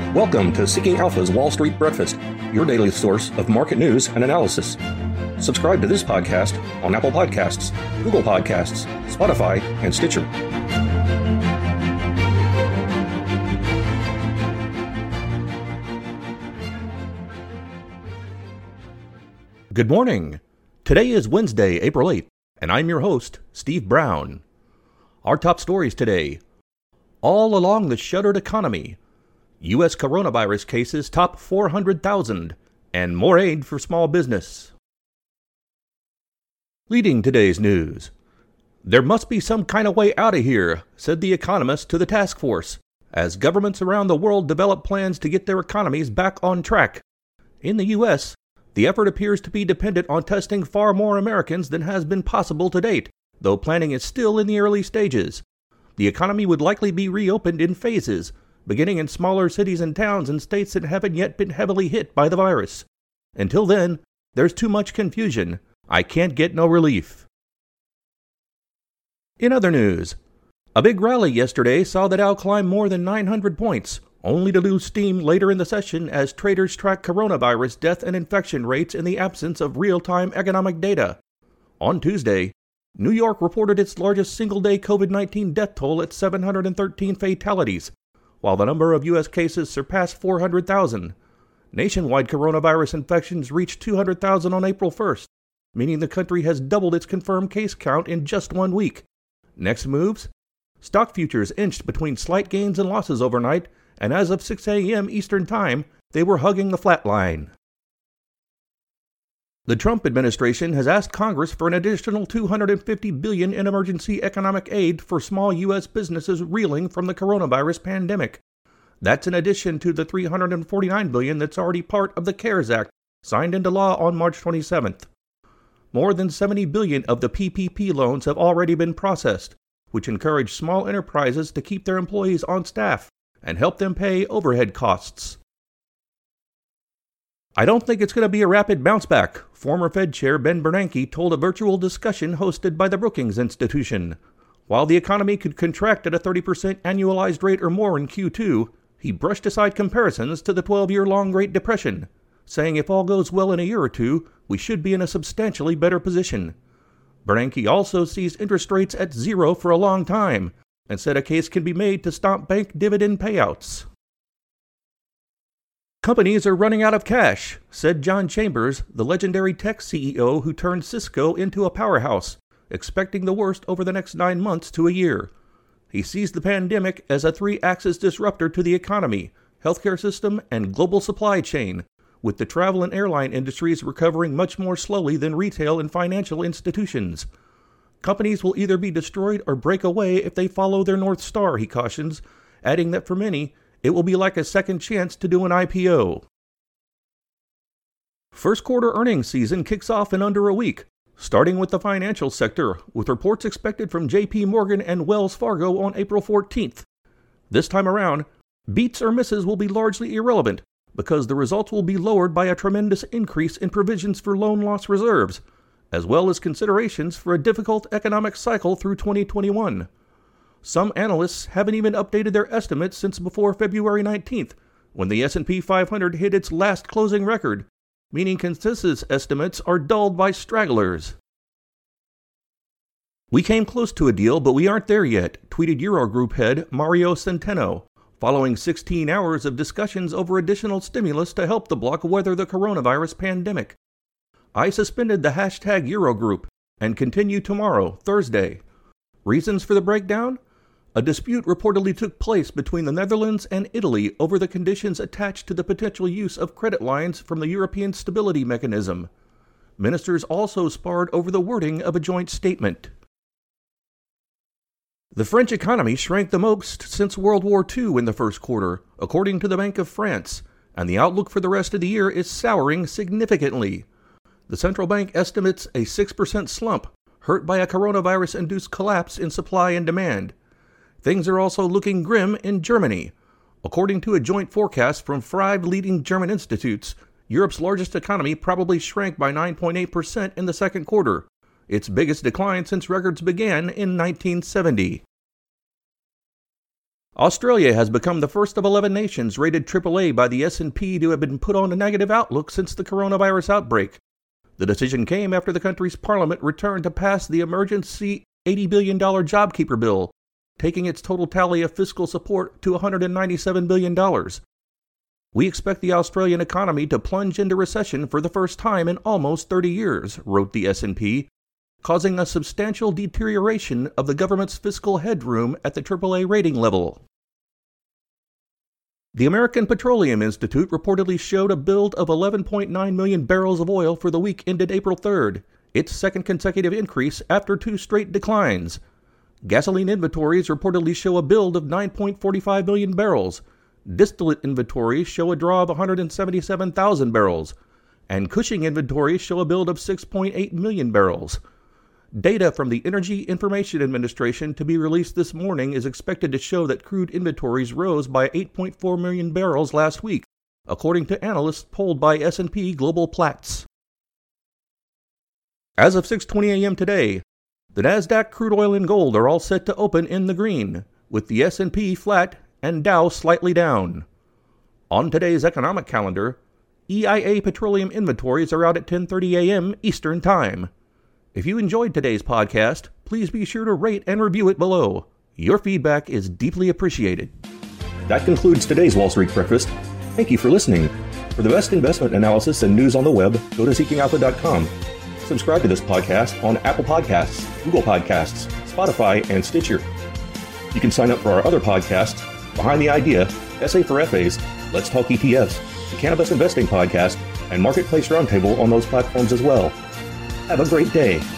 Welcome to Seeking Alpha's Wall Street Breakfast, your daily source of market news and analysis. Subscribe to this podcast on Apple Podcasts, Google Podcasts, Spotify, and Stitcher. Good morning. Today is Wednesday, April 8th, and I'm your host, Steve Brown. Our top stories today. All along the shuttered economy. U.S. coronavirus cases top 400,000, and more aid for small business. Leading today's news. There must be some kind of way out of here, said the economist to the task force, as governments around the world develop plans to get their economies back on track. In the U.S., the effort appears to be dependent on testing far more Americans than has been possible to date, though planning is still in the early stages. The economy would likely be reopened in phases, beginning in smaller cities and towns in states that haven't yet been heavily hit by the virus. Until then, there's too much confusion. I can't get no relief. In other news, a big rally yesterday saw the Dow climb more than 900 points, only to lose steam later in the session as traders track coronavirus death and infection rates in the absence of real-time economic data. On Tuesday, New York reported its largest single-day COVID-19 death toll at 713 fatalities, while the number of U.S. cases surpassed 400,000. Nationwide coronavirus infections reached 200,000 on April 1st, meaning the country has doubled its confirmed case count in just 1 week. Next moves? Stock futures inched between slight gains and losses overnight, and as of 6 a.m. Eastern Time, they were hugging the flat line. The Trump administration has asked Congress for an additional $250 billion in emergency economic aid for small U.S. businesses reeling from the coronavirus pandemic. That's in addition to the $349 billion that's already part of the CARES Act, signed into law on March 27th. More than $70 billion of the PPP loans have already been processed, which encourage small enterprises to keep their employees on staff and help them pay overhead costs. I don't think it's going to be a rapid bounce back, former Fed Chair Ben Bernanke told a virtual discussion hosted by the Brookings Institution. While the economy could contract at a 30% annualized rate or more in Q2, he brushed aside comparisons to the 12-year-long Great Depression, saying if all goes well in a year or two, we should be in a substantially better position. Bernanke also sees interest rates at zero for a long time, and said a case can be made to stop bank dividend payouts. Companies are running out of cash, said John Chambers, the legendary tech CEO who turned Cisco into a powerhouse, expecting the worst over the next 9 months to a year. He sees the pandemic as a three-axis disruptor to the economy, healthcare system, and global supply chain, with the travel and airline industries recovering much more slowly than retail and financial institutions. Companies will either be destroyed or break away if they follow their North Star, he cautions, adding that for many, it will be like a second chance to do an IPO. First quarter earnings season kicks off in under a week, starting with the financial sector, with reports expected from JP Morgan and Wells Fargo on April 14th. This time around, beats or misses will be largely irrelevant, because the results will be lowered by a tremendous increase in provisions for loan loss reserves, as well as considerations for a difficult economic cycle through 2021. Some analysts haven't even updated their estimates since before February 19th, when the S&P 500 hit its last closing record, meaning consensus estimates are dulled by stragglers. We came close to a deal, but we aren't there yet, tweeted Eurogroup head Mario Centeno, following 16 hours of discussions over additional stimulus to help the bloc weather the coronavirus pandemic. I suspended the hashtag Eurogroup and continue tomorrow, Thursday. Reasons for the breakdown? A dispute reportedly took place between the Netherlands and Italy over the conditions attached to the potential use of credit lines from the European Stability Mechanism. Ministers also sparred over the wording of a joint statement. The French economy shrank the most since World War II in the first quarter, according to the Bank of France, and the outlook for the rest of the year is souring significantly. The central bank estimates a 6% slump, hurt by a coronavirus-induced collapse in supply and demand. Things are also looking grim in Germany. According to a joint forecast from 5 leading German institutes, Europe's largest economy probably shrank by 9.8% in the second quarter, its biggest decline since records began in 1970. Australia has become the first of 11 nations rated AAA by the S&P to have been put on a negative outlook since the coronavirus outbreak. The decision came after the country's parliament returned to pass the emergency $80 billion JobKeeper bill, taking its total tally of fiscal support to $197 billion. We expect the Australian economy to plunge into recession for the first time in almost 30 years, wrote the S&P, causing a substantial deterioration of the government's fiscal headroom at the AAA rating level. The American Petroleum Institute reportedly showed a build of 11.9 million barrels of oil for the week ended April 3rd, its second consecutive increase after 2 straight declines. Gasoline inventories reportedly show a build of 9.45 million barrels. Distillate inventories show a draw of 177,000 barrels, and Cushing inventories show a build of 6.8 million barrels. Data from the Energy Information Administration to be released this morning is expected to show that crude inventories rose by 8.4 million barrels last week, according to analysts polled by S&P Global Platts. As of 6:20 a.m. today, the Nasdaq crude oil and gold are all set to open in the green, with the S&P flat and Dow slightly down. On today's economic calendar, EIA petroleum inventories are out at 10:30 a.m. Eastern Time. If you enjoyed today's podcast, please be sure to rate and review it below. Your feedback is deeply appreciated. That concludes today's Wall Street Breakfast. Thank you for listening. For the best investment analysis and news on the web, go to seekingalpha.com. Subscribe to this podcast on Apple Podcasts, Google Podcasts, Spotify, and Stitcher. You can sign up for our other podcasts, Behind the Idea, SA for FAs, Let's Talk ETFs, the Cannabis Investing Podcast, and Marketplace Roundtable on those platforms as well. Have a great day.